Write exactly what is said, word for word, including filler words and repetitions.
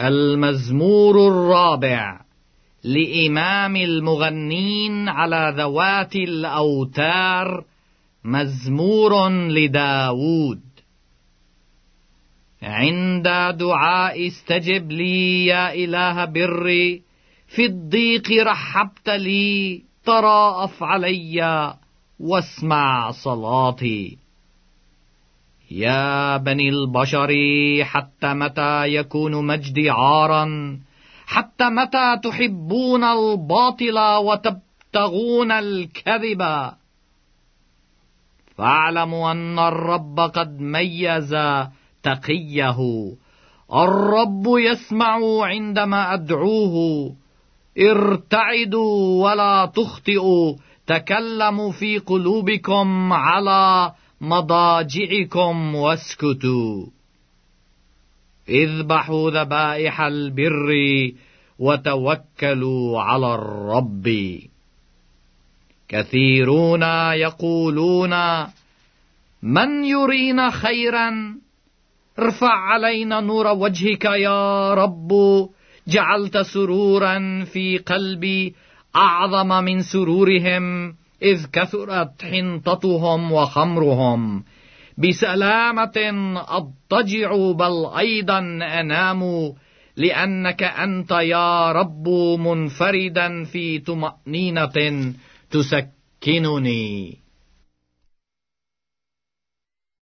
المزمور الرابع لإمام المغنين على ذوات الأوتار، مزمور لداود. عند دعاء استجب لي يا إله بري، في الضيق رحبت لي، تراءف علي واسمع صلاتي. يا بني البشر، حتى متى يكون مجدي عارا؟ حتى متى تحبون الباطل وتبتغون الكذب؟ فاعلموا أن الرب قد ميز تقيه، الرب يسمع عندما أدعوه. ارتعدوا ولا تخطئوا، تكلموا في قلوبكم على مضاجعكم واسكتوا. اذبحوا ذبائح البر وتوكلوا على الرب. كثيرون يقولون: من يرينا خيرا؟ ارفع علينا نور وجهك يا رب. جعلت سرورا في قلبي أعظم من سرورهم، إذ كثرت حنطتهم وخمرهم. بسلامة أضطجع بل أيضا أنام، لأنك أنت يا رب منفردا في طمأنينة تسكنني.